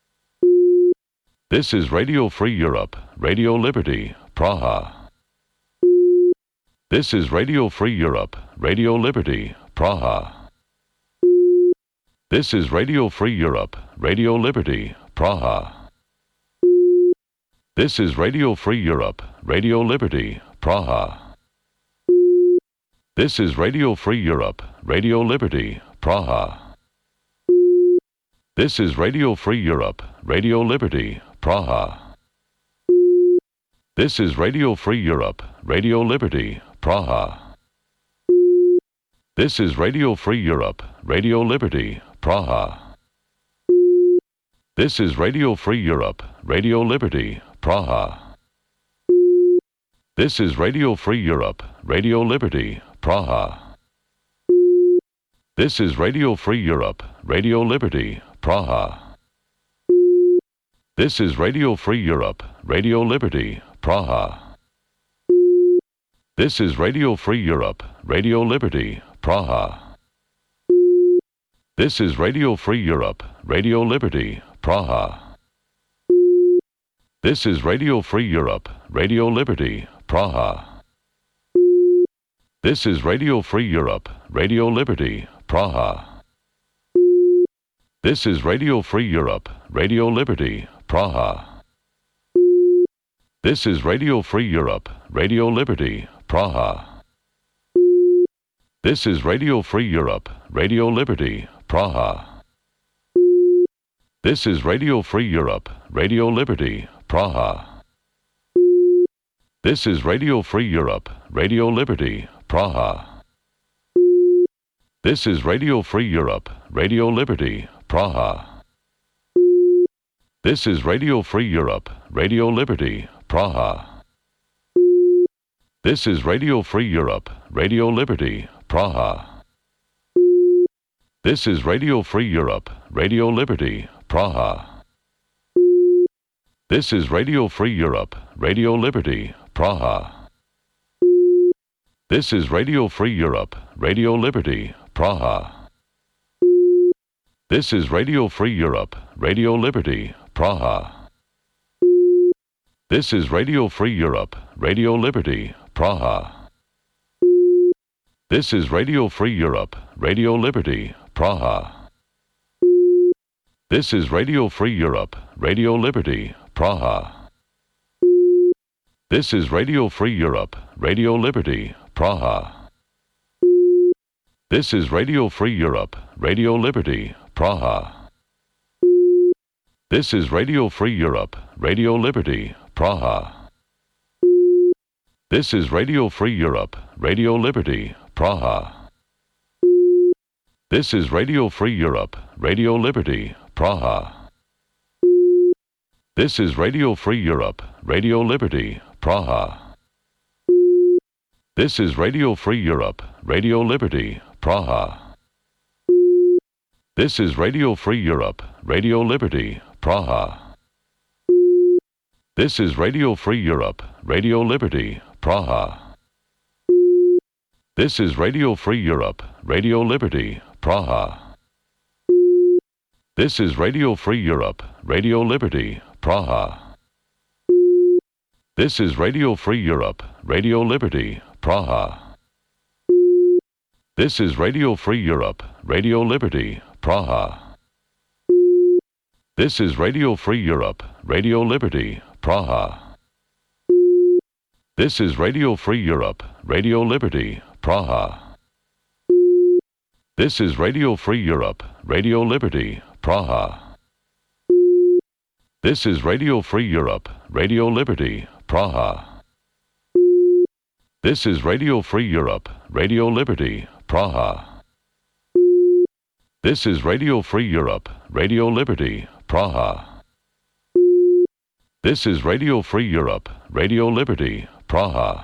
Speaker 1: This is Radio Free Europe, Radio Liberty, Praha. This is Radio Free Europe, Radio Liberty, Praha. This is Radio Free Europe, Radio Liberty, Praha. This is Radio Free Europe, Radio Liberty, Praha. This is Radio Free Europe, Radio Liberty, Praha. This is Radio Free Europe, Radio Liberty, Praha. This is Radio Free Europe, Radio Liberty, Praha. This is Radio Free Europe, Radio Liberty, Praha. This is Radio Free Europe, Radio Liberty, Praha. This is Radio Free Europe, Radio Liberty, Praha. This is Radio Free Europe, Radio Liberty, Praha. This is Radio Free Europe, Radio Liberty, Praha. This is Radio Free Europe, Radio Liberty, Praha. This is Radio Free Europe, Radio Liberty, Praha. This is Radio Free Europe, Radio Liberty, Praha. This is Radio Free Europe, Radio Liberty, Praha. This is Radio Free Europe, Radio Liberty, Praha. This is Radio Free Europe, Radio Liberty, Praha. This is Radio Free Europe, Radio Liberty, Praha. This is Radio Free Europe, Radio Liberty, Praha. This is Radio Free Europe, Radio Liberty, Praha. This is Radio Free Europe, Radio Liberty, Praha. This is Radio Free Europe, Radio Liberty, Praha. This is Radio Free Europe, Radio Liberty, Praha. This is Radio Free Europe, Radio Liberty, Praha. This is Radio Free Europe, Radio Liberty, Praha. This is Radio Free Europe, Radio Liberty, Praha. This is Radio Free Europe, Radio Liberty, Praha. This is Radio Free Europe, Radio Liberty, Praha. This is Radio Free Europe, Radio Liberty, Praha. This is Radio Free Europe, Radio Liberty, Praha. This is Radio Free Europe, Radio Liberty, Praha. This is Radio Free Europe, Radio Liberty, Praha. This is Radio Free Europe, Radio Liberty, Praha. This is Radio Free Europe, Radio Liberty, Praha. This is Radio Free Europe, Radio Liberty, Praha. This is Radio Free Europe, Radio Liberty, Praha. This is Radio Free Europe, Radio Liberty, Praha. This is Radio Free Europe, Radio Liberty, Praha. This is Radio Free Europe, Radio Liberty, Praha. This is Radio Free Europe, Radio Liberty, Praha. This is Radio Free Europe, Radio Liberty, Praha. This is Radio Free Europe, Radio Liberty, Praha. This is Radio Free Europe, Radio Liberty, Praha. This is Radio Free Europe, Radio Liberty, Praha. This is Radio Free Europe, Radio Liberty, Praha. This is Radio Free Europe, Radio Liberty, Praha. This is Radio Free Europe, Radio Liberty, Praha. This is Radio Free Europe, Radio Liberty, Praha. This is Radio Free Europe, Radio Liberty, Praha. This is Radio Free Europe, Radio Liberty, Praha.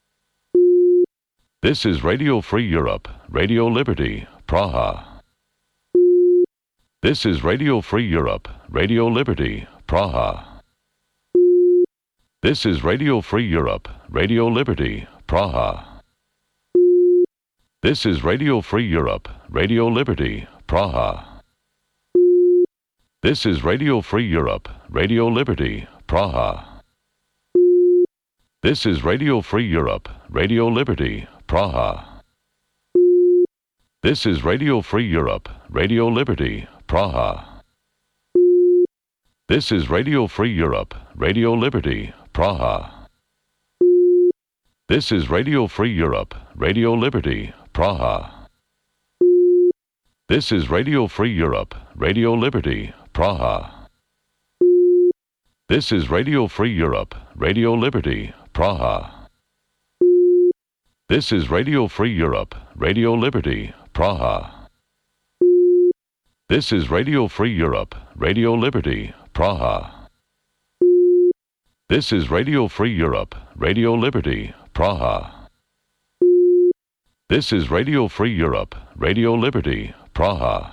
Speaker 1: This is Radio Free Europe, Radio Liberty, Praha. This is Radio Free Europe, Radio Liberty, Praha. This is Radio Free Europe, Radio Liberty, Praha. This is Radio Free Europe, Radio Liberty, Praha. This is Radio Free Europe, Radio Liberty, Praha. This is Radio Free Europe, Radio Liberty, Praha. This is Radio Free Europe, Radio Liberty, Praha. This is Radio Free Europe, Radio Liberty, Praha. This is Radio Free Europe, Radio Liberty, Praha. This is Radio Free Europe, Radio Liberty, Praha. This is Radio Free Europe, Radio Liberty, Praha. This is Radio Free Europe, Radio Liberty, Praha. This is Radio Free Europe, Radio Liberty, Praha. This is Radio Free Europe, Radio Liberty, Praha. This is Radio Free Europe, Radio Liberty, Praha.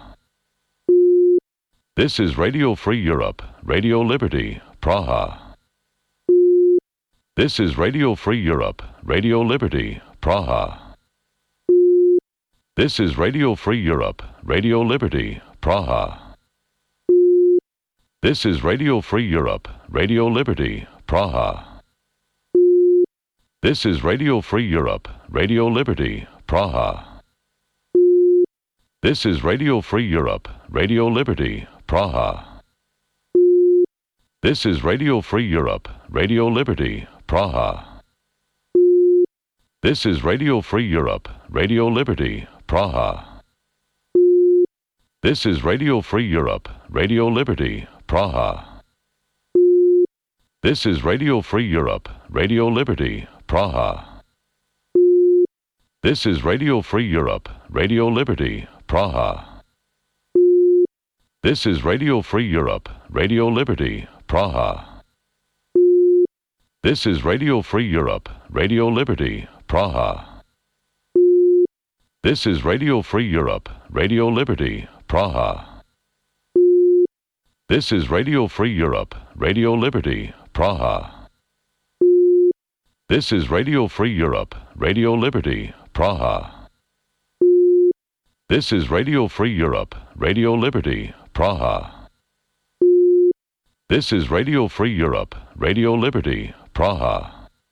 Speaker 1: This is Radio Free Europe, Radio Liberty, Praha. This is Radio Free Europe, Radio Liberty, Praha. This is Radio Free Europe, Radio Liberty, Praha. This is Radio Free Europe, Radio Liberty, Praha. This is Radio Free Europe, Radio Liberty, Praha. This is Radio Free Europe, Radio Liberty, Praha. This is Radio Free Europe, Radio Liberty, Praha. This is Radio Free Europe, Radio Liberty, Praha. This is Radio Free Europe, Radio Liberty, Praha. This is Radio Free Europe, Radio Liberty, Praha. This is Radio Free Europe, Radio Liberty, Praha. This is Radio Free Europe, Radio Liberty, Praha. This is Radio Free Europe, Radio Liberty, Praha. This is Radio Free Europe, Radio Liberty, Praha. This is Radio Free Europe, Radio Liberty, Praha. This is Radio Free Europe, Radio Liberty, Praha. This is Radio Free Europe, Radio Liberty, Praha. This is Radio Free Europe, Radio Liberty, Praha.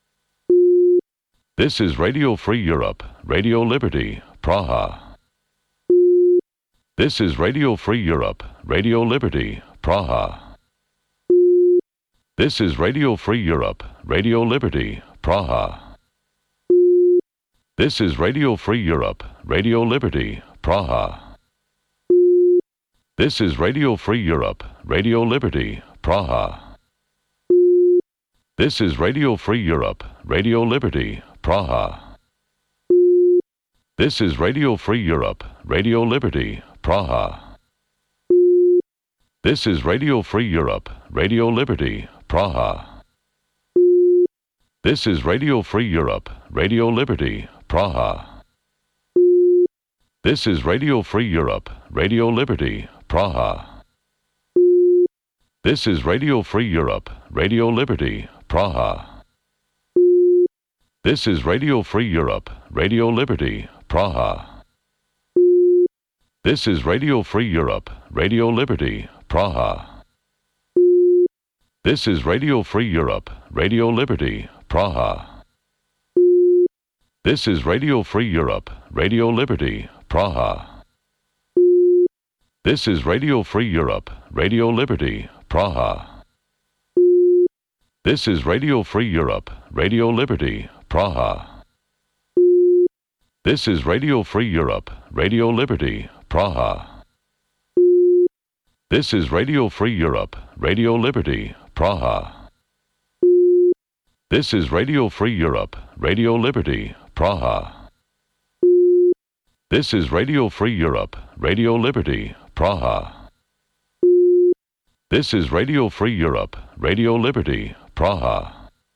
Speaker 1: This is Radio Free Europe, Radio Liberty, Praha. This is Radio Free Europe, Radio Liberty, Praha. This is Radio Free Europe, Radio Liberty, Praha. This is Radio Free Europe, Radio Liberty, Praha. This is Radio Free Europe, Radio Liberty, Praha. This is Radio Free Europe, Radio Liberty, Praha. This is Radio Free Europe, Radio Liberty, Praha. This is Radio Free Europe, Radio Liberty, Praha. This is Radio Free Europe, Radio Liberty, Praha. This is Radio Free Europe, Radio Liberty, Praha. This is Radio Free Europe, Radio Liberty, Praha. This is Radio Free Europe, Radio Liberty, Praha. This is Radio Free Europe, Radio Liberty, Praha. This is Radio Free Europe, Radio Liberty, Praha. This is Radio Free Europe, Radio Liberty, Praha. This is Radio Free Europe, Radio Liberty, Praha. This is Radio Free Europe, Radio Liberty, Praha. This is Radio Free Europe, Radio Liberty, Praha. This is Radio Free Europe, Radio Liberty, Praha. This is Radio Free Europe, Radio Liberty, Praha. This is Radio Free Europe, Radio Liberty, Praha. This is Radio Free Europe, Radio Liberty, Praha.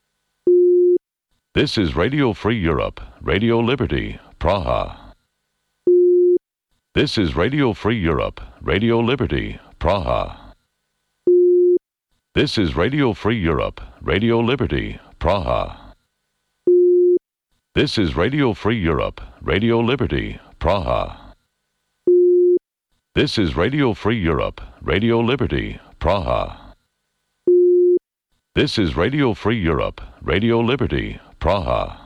Speaker 1: This is Radio Free Europe, Radio Liberty, Praha. This is Radio Free Europe, Radio Liberty, Praha. This is Radio Free Europe, Radio Liberty, Praha. This is Radio Free Europe, Radio Liberty, Praha. This is Radio Free Europe, Radio Liberty, Praha. This is Radio Free Europe, Radio Liberty, Praha.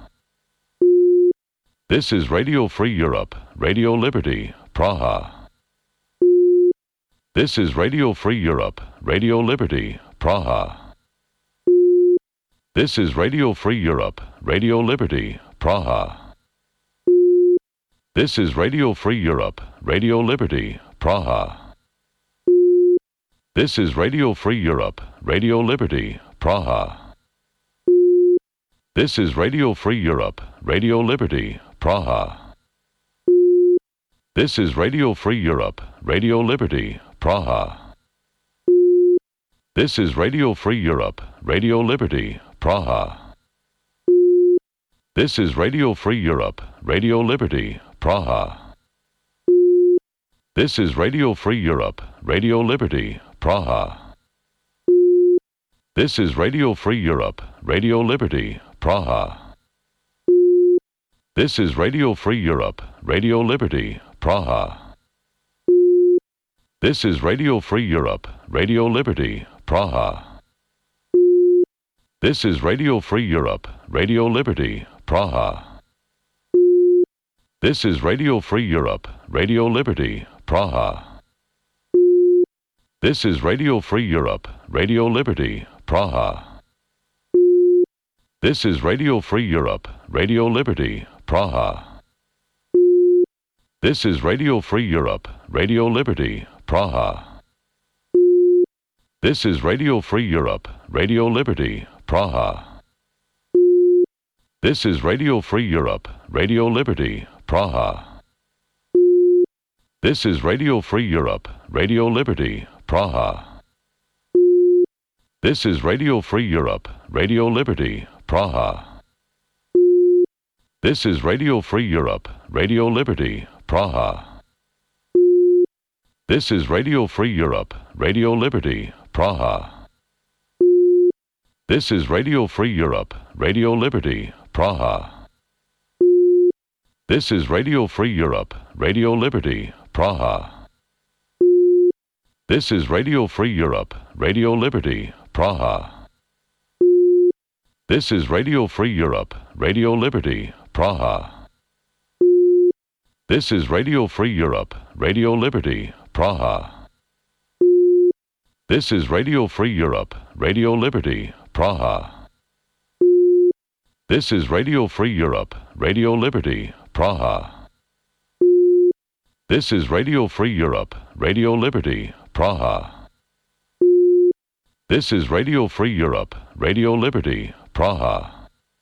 Speaker 1: This is Radio Free Europe, Radio Liberty, Praha. This is Radio Free Europe, Radio Liberty, Praha. This is Radio Free Europe, Radio Liberty, Praha. This is Radio Free Europe, Radio Liberty, Praha. This is Radio Free Europe, Radio Liberty, Praha. This is Radio Free Europe, Radio Liberty, Praha. This is Radio Free Europe, Radio Liberty, Praha. This is Radio Free Europe, Radio Liberty, Praha. This is Radio Free Europe, Radio Liberty, Praha. This is Radio Free Europe, Radio Liberty, Praha. This is Radio Free Europe, Radio Liberty, Praha. This is Radio Free Europe, Radio Liberty, Praha. This is Radio Free Europe, Radio Liberty, Praha. This is Radio Free Europe, Radio Liberty, Praha. This is Radio Free Europe, Radio Liberty, Praha. This is Radio Free Europe, Radio Liberty, Praha. This is Radio Free Europe, Radio Liberty, Praha. This is Radio Free Europe, Radio Liberty, Praha. This is Radio Free Europe, Radio Liberty, Praha. This is Radio Free Europe, Radio Liberty, Praha. This is Radio Free Europe, Radio Liberty, Praha. This is Radio Free Europe, Radio Liberty, Praha. This is Radio Free Europe, Radio Liberty, Praha. This is Radio Free Europe, Radio Liberty, Praha. This is Radio Free Europe, Radio Liberty, Praha. This is Radio Free Europe, Radio Liberty, Praha. This is Radio Free Europe, Radio Liberty, Praha. This is Radio Free Europe, Radio Liberty, Praha. This is Radio Free Europe, Radio Liberty, Praha. This is Radio Free Europe, Radio Liberty, Praha. This is Radio Free Europe, Radio Liberty, Praha. This is Radio Free Europe, Radio Liberty, Praha. This is Radio Free Europe, Radio Liberty, Praha.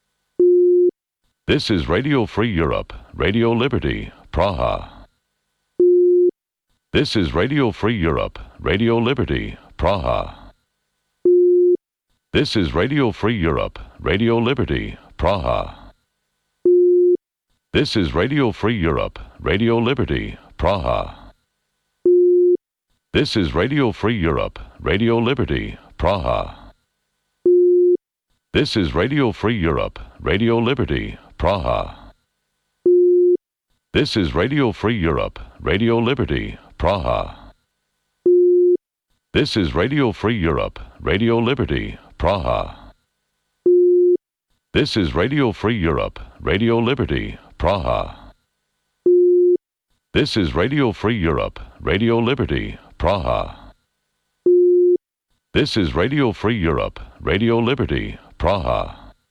Speaker 1: This is Radio Free Europe, Radio Liberty, Praha. This is Radio Free Europe, Radio Liberty, Praha. This is Radio Free Europe, Radio Liberty, Praha. This is Radio Free Europe, Radio Liberty, Praha. This is Radio Free Europe, Radio Liberty, Praha. This is Radio Free Europe, Radio Liberty, Praha. This is Radio Free Europe, Radio Liberty, Praha. This is Radio Free Europe, Radio Liberty, Praha. This is Radio Free Europe, Radio Liberty, Praha. This is Radio Free Europe, Radio Liberty, Praha. This is Radio Free Europe, Radio Liberty, Praha.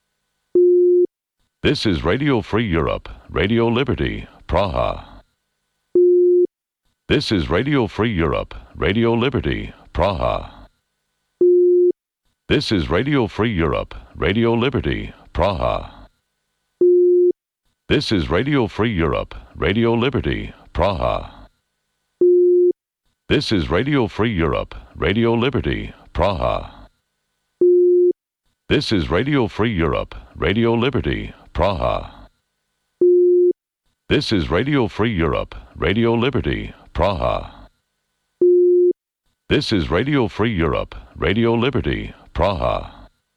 Speaker 1: This is Radio Free Europe, Radio Liberty, Praha. This is Radio Free Europe, Radio Liberty, Praha. This is Radio Free Europe, Radio Liberty, Praha. This is Radio Free Europe, Radio Liberty, Praha. This is Radio Free Europe, Radio Liberty, Praha. This is Radio Free Europe, Radio Liberty, Praha. This is Radio Free Europe, Radio Liberty, Praha. This is Radio Free Europe, Radio Liberty, Praha.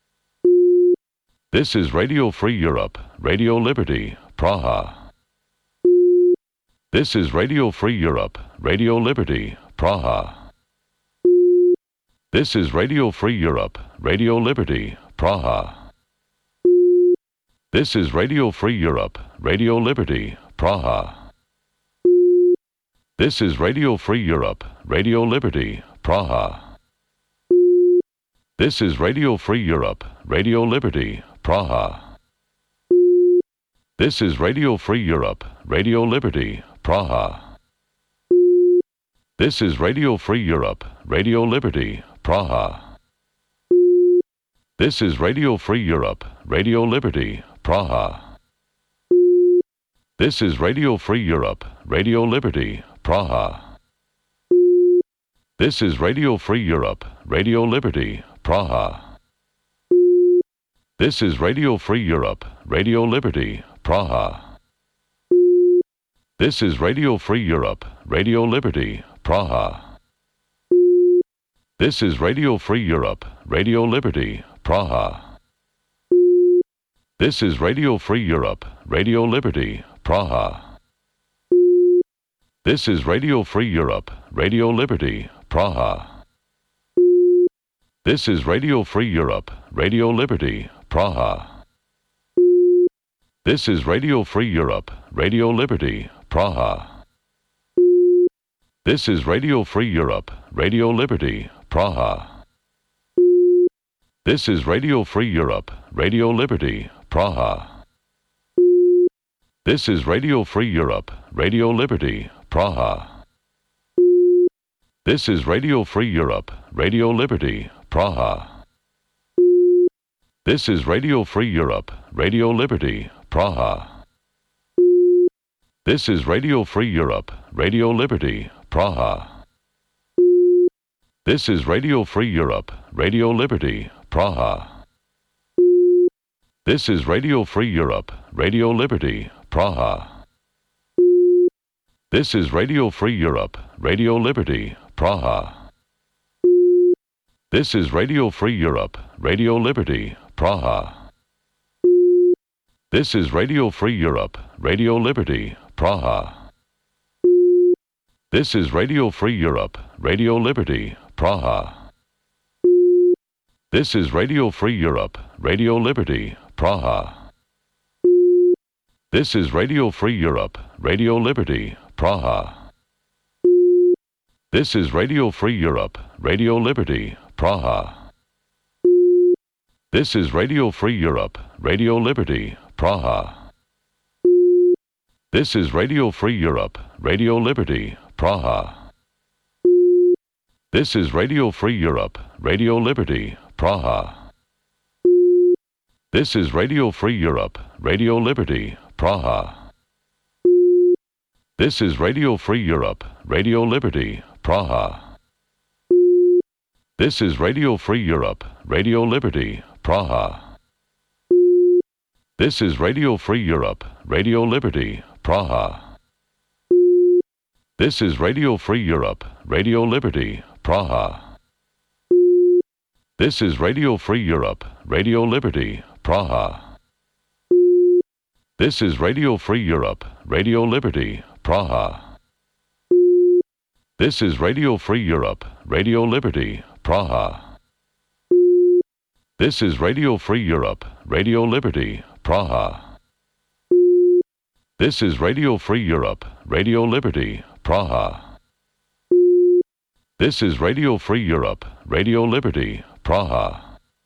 Speaker 1: This is Radio Free Europe, Radio Liberty, Praha. This is Radio Free Europe, Radio Liberty, Praha. This is Radio Free Europe, Radio Liberty, Praha. This is Radio Free Europe, Radio Liberty, Praha. This is Radio Free Europe, Radio Liberty, Praha. This is Radio Free Europe, Radio Liberty, Praha. This is Radio Free Europe, Radio Liberty, Praha. This is Radio Free Europe, Radio Liberty, Praha. This is Radio Free Europe, Radio Liberty, Praha. This is Radio Free Europe, Radio Liberty, Praha. This is Radio Free Europe, Radio Liberty, Praha. This is Radio Free Europe, Radio Liberty, Praha. This is Radio Free Europe, Radio Liberty, Praha. This is Radio Free Europe, Radio Liberty, Praha. This is Radio Free Europe, Radio Liberty, Praha. This is Radio Free Europe, Radio Liberty, Praha. This is Radio Free Europe, Radio Liberty, Praha. This is Radio Free Europe, Radio Liberty, Praha. This is Radio Free Europe, Radio Liberty, Praha. This is Radio Free Europe, Radio Liberty, Praha. This is Radio Free Europe, Radio Liberty, Praha. This is Radio Free Europe, Radio Liberty, Praha. This is Radio Free Europe, Radio Liberty, Praha. This is Radio Free Europe, Radio Liberty, Praha. This is Radio Free Europe, Radio Liberty, Praha. This is Radio Free Europe, Radio Liberty, Praha. This is Radio Free Europe, Radio Liberty, Praha. This is Radio Free Europe, Radio Liberty, Praha. This is Radio Free Europe, Radio Liberty, Praha. This is Radio Free Europe, Radio Liberty, Praha. This is Radio Free Europe, Radio Liberty, Praha. This is Radio Free Europe, Radio Liberty, Praha. This is Radio Free Europe, Radio Liberty, Praha. This is Radio Free Europe, Radio Liberty, Praha. This is Radio Free Europe, Radio Liberty, Praha. This is Radio Free Europe, Radio Liberty, Praha. This is Radio Free Europe, Radio Liberty, Praha. This is Radio Free Europe, Radio Liberty, Praha. This is Radio Free Europe, Radio Liberty, Praha. This is Radio Free Europe, Radio Liberty, Praha. This is Radio Free Europe, Radio Liberty, Praha. This is Radio Free Europe, Radio Liberty, Praha. This is Radio Free Europe, Radio Liberty, Praha. This is Radio Free Europe, Radio Liberty, Praha. This is Radio Free Europe, Radio Liberty, Praha. This is Radio Free Europe, Radio Liberty, Praha. This is Radio Free Europe, Radio Liberty, Praha.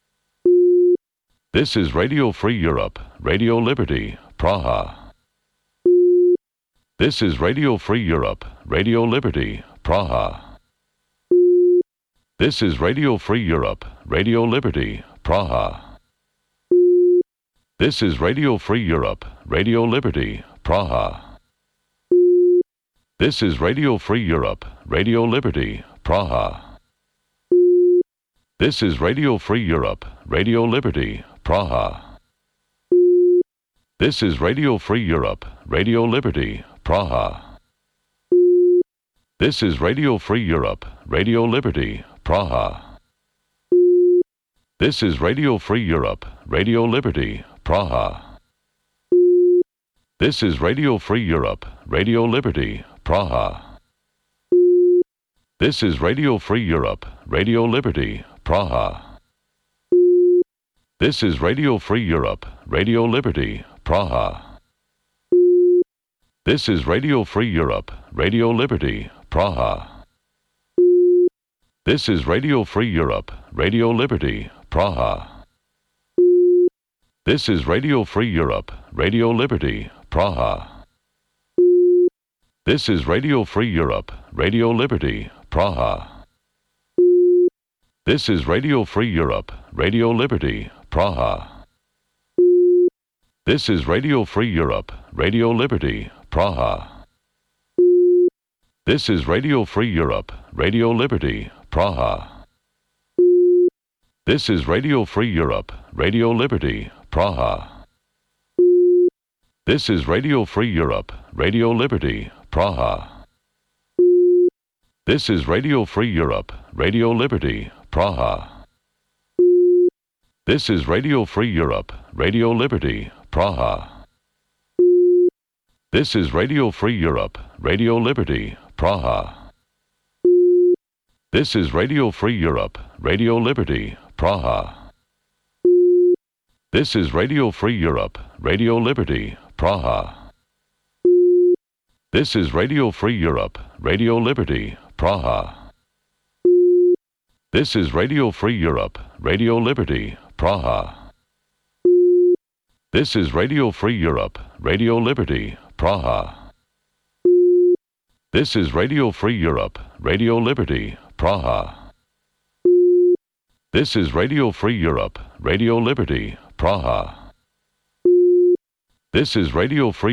Speaker 1: This is Radio Free Europe, Radio Liberty, Praha. This is Radio Free Europe, Radio Liberty, Praha. This is Radio Free Europe, Radio Liberty, Praha. This is Radio Free Europe, Radio Liberty, Praha. This is Radio Free Europe, Radio Liberty, Praha. This is Radio Free Europe, Radio Liberty, Praha. This is Radio Free Europe, Radio Liberty, Praha. This is Radio Free Europe, Radio Liberty, Praha. This is Radio Free Europe, Radio Liberty, Praha. This is Radio Free Europe, Radio Liberty, Praha. This is Radio Free Europe, Radio Liberty, Praha. This is Radio Free Europe, Radio Liberty, Praha. This is Radio Free Europe, Radio Liberty, Praha. This is Radio Free Europe, Radio Liberty, Praha. This is Radio Free Europe, Radio Liberty, Praha. This is Radio Free Europe, Radio Liberty, Praha. This is Radio Free Europe, Radio Liberty, Praha. This is Radio Free Europe, Radio Liberty, Praha. This is Radio Free Europe, Radio Liberty, Praha. This is Radio Free Europe, Radio Liberty, Praha. This is Radio Free Europe, Radio Liberty, Praha. This is Radio Free Europe, Radio Liberty, Praha. This is Radio Free Europe, Radio Liberty, Praha. This is Radio Free Europe, Radio Liberty, Praha. This is Radio Free Europe, Radio Liberty, Praha. This is Radio Free Europe, Radio Liberty, Praha. This is Radio Free Europe, Radio Liberty, Praha. This is Radio Free Europe, Radio Liberty, Praha. This is Radio Free Europe, Radio Liberty, Praha. This is Radio Free Europe, Radio Liberty, Praha. This is Radio Free Europe, Radio Liberty, Praha. This is Radio Free